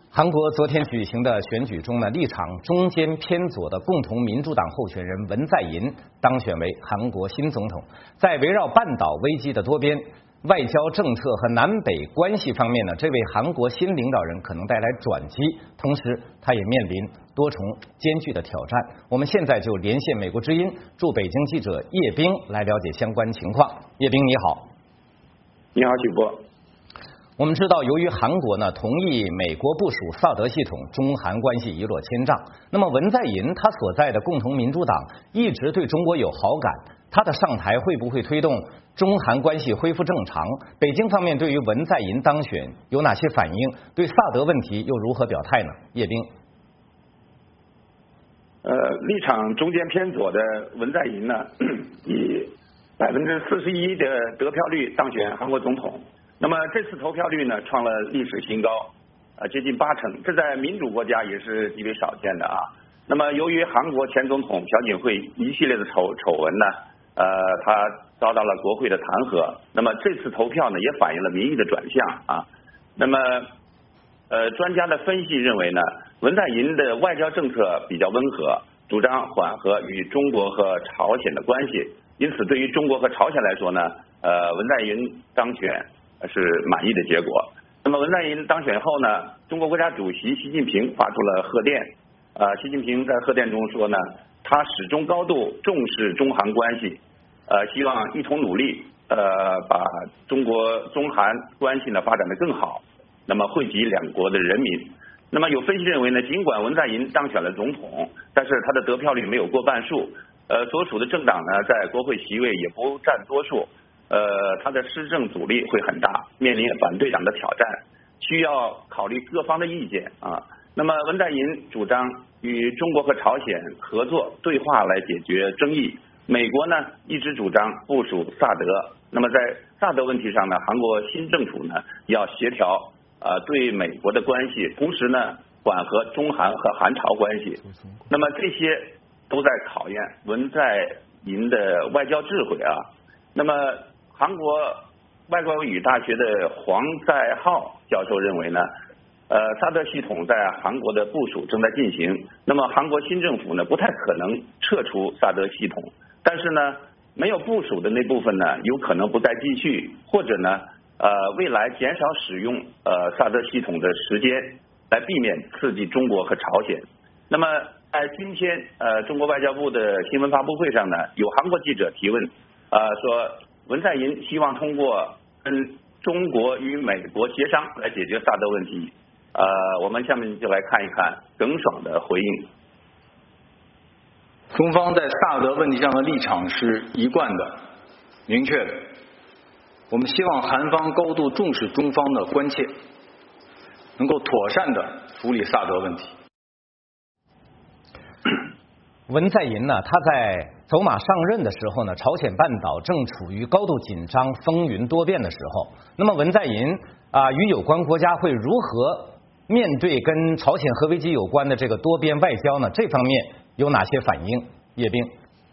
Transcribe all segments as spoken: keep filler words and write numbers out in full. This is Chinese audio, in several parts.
韩国昨天举行的选举中呢，立场中间偏左的共同民主党候选人文在寅当选为韩国新总统。在围绕半岛危机的多边外交政策和南北关系方面呢，这位韩国新领导人可能带来转机，同时他也面临多重艰巨的挑战。我们现在就连线美国之音驻北京记者叶冰来了解相关情况。叶冰你好。 你好，许波。 我们知道，由于韩国呢同意美国部署萨德系统，中韩关系一落千丈。那么文在寅他所在的共同民主党一直对中国有好感，他的上台会不会推动中韩关系恢复正常？北京方面对于文在寅当选有哪些反应？对萨德问题又如何表态呢？叶冰。 呃，立场中间偏左的文在寅呢，以百分之四十一的得票率当选韩国总统。那么这次投票率呢，创了历史新高，啊，接近八成，这在民主国家也是极为少见的啊。那么由于韩国前总统朴槿惠一系列的丑丑闻呢，呃，他遭到了国会的弹劾。那么这次投票呢，也反映了民意的转向啊。那么，呃，专家的分析认为呢，文在寅的外交政策比较温和，主张缓和与中国和朝鲜的关系，因此对于中国和朝鲜来说呢，呃，文在寅当选是满意的结果。那么文在寅当选后呢，中国国家主席习近平发出了贺电。呃，习近平在贺电中说呢，他始终高度重视中韩关系，呃，希望一同努力，呃，把中国中韩关系呢发展得更好，那么惠及两国的人民。那么有分析认为呢，尽管文在寅当选了总统，但是他的得票率没有过半数，呃，所属的政党呢在国会席位也不占多数。呃，他的施政阻力会很大，面临反对党的挑战，需要考虑各方的意见啊。那么文在寅主张与中国和朝鲜合作对话来解决争议，美国呢一直主张部署萨德。那么在萨德问题上呢，韩国新政府呢要协调呃对美国的关系，同时呢缓和中韩和韩朝关系。那么这些都在考验文在寅的外交智慧啊。那么韩国外国语大学的黄在浩教授认为呢，呃，萨德系统在韩国的部署正在进行，那么韩国新政府呢不太可能撤出萨德系统，但是呢，没有部署的那部分呢，有可能不再继续，或者呢，呃，未来减少使用呃萨德系统的时间，来避免刺激中国和朝鲜。那么在今天呃中国外交部的新闻发布会上呢，有韩国记者提问，呃说。文在寅希望通过跟中国与美国协商来解决萨德问题。呃，我们下面就来看一看耿爽的回应。 中方在萨德问题上的立场是一贯的、明确的。我们希望韩方高度重视中方的关切，能够妥善的处理萨德问题。 文在寅呢，他在走马上任的时候呢，朝鲜半岛正处于高度紧张、风云多变的时候。那么文在寅啊、呃，与有关国家会如何面对跟朝鲜核危机有关的这个多边外交呢？这方面有哪些反应？叶冰。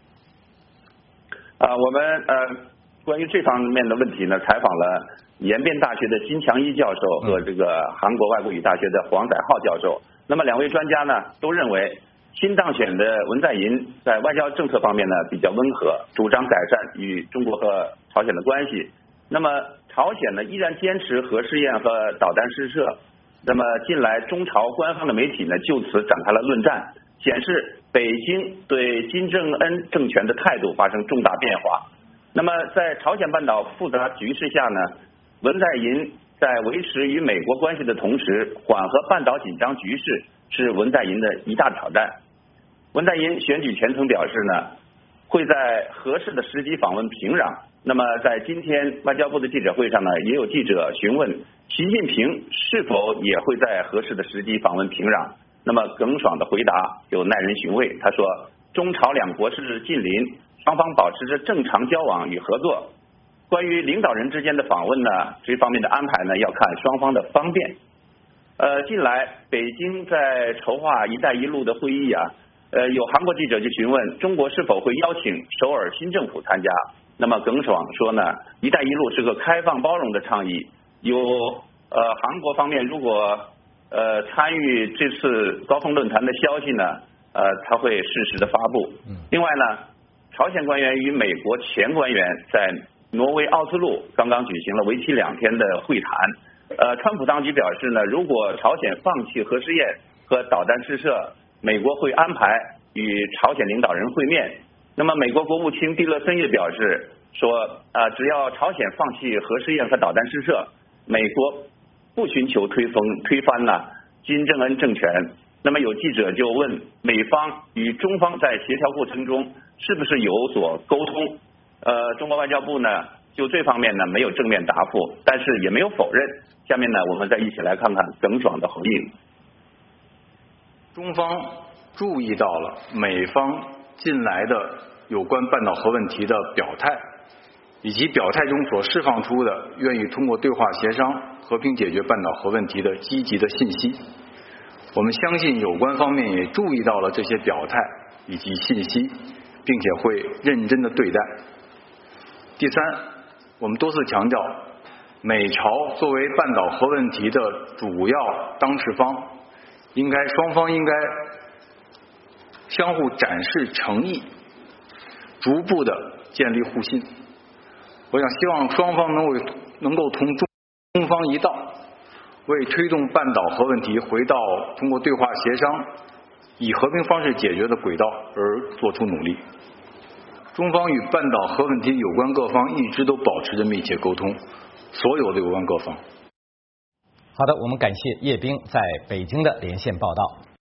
啊、呃，我们呃关于这方面的问题呢，采访了延边大学的金强一教授和这个韩国外国语大学的黄载浩教授。那么两位专家呢，都认为。新当选的文在寅在外交政策方面呢比较温和，主张改善与中国和朝鲜的关系。那么朝鲜呢依然坚持核试验和导弹试射。那么近来中朝官方的媒体呢就此展开了论战，显示北京对金正恩政权的态度发生重大变化。那么在朝鲜半岛复杂局势下呢，文在寅在维持与美国关系的同时，缓和半岛紧张局势是文在寅的一大挑战。文在寅选举前曾表示呢，会在合适的时机访问平壤。那么在今天外交部的记者会上呢，也有记者询问习近平是否也会在合适的时机访问平壤。那么耿爽的回答就耐人寻味，他说中朝两国是近邻，双方保持着正常交往与合作。关于领导人之间的访问呢，这方面的安排呢，要看双方的方便。呃，近来北京在筹划“一带一路”的会议啊。呃，有韩国记者就询问中国是否会邀请首尔新政府参加。那么耿爽说呢，“一带一路”是个开放包容的倡议，有呃韩国方面如果呃参与这次高峰论坛的消息呢，呃，他会适时的发布。另外呢，朝鲜官员与美国前官员在挪威奥斯陆刚刚举行了为期两天的会谈。呃，川普当局表示呢，如果朝鲜放弃核试验和导弹试射，美国会安排与朝鲜领导人会面。那么，美国国务卿蒂勒森也表示说，呃，只要朝鲜放弃核试验和导弹试射，美国不寻求推翻推翻呢金正恩政权。那么有记者就问，美方与中方在协调过程中是不是有所沟通？呃，中国外交部呢就这方面呢没有正面答复，但是也没有否认。下面呢，我们再一起来看看耿爽的回应。 中方注意到了美方近来的有关半岛核问题的表态，以及表态中所释放出的愿意通过对话协商和平解决半岛核问题的积极的信息。我们相信有关方面也注意到了这些表态以及信息，并且会认真的对待。第三，我们多次强调，美朝作为半岛核问题的主要当事方，应该双方应该相互展示诚意，逐步的建立互信。我想希望双方能够能够同中方一道，为推动半岛核问题回到通过对话协商以和平方式解决的轨道而做出努力。中方与半岛核问题有关各方一直都保持着密切沟通，所有的有关各方。 好的，我们感谢叶冰在北京的连线报道。